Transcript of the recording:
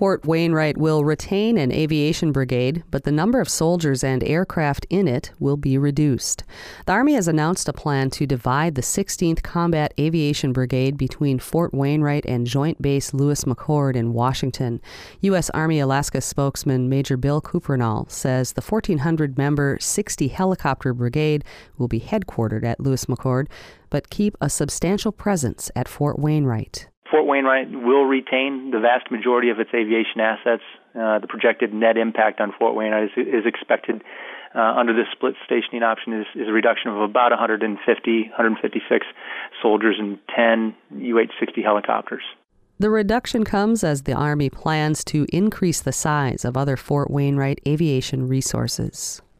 Fort Wainwright will retain an aviation brigade, but the number of soldiers and aircraft in it will be reduced. The Army has announced a plan to divide the 16th Combat Aviation Brigade between Fort Wainwright and Joint Base Lewis McChord in Washington. U.S. Army Alaska spokesman Major Bill Kupernall says the 1,400-member 60-helicopter brigade will be headquartered at Lewis McChord, but keep a substantial presence at Fort Wainwright. Fort Wainwright will retain the vast majority of its aviation assets. The projected net impact on Fort Wainwright is expected under this split stationing option is a reduction of about 156 soldiers and 10 UH-60 helicopters. The reduction comes as the Army plans to increase the size of other Fort Wainwright aviation resources.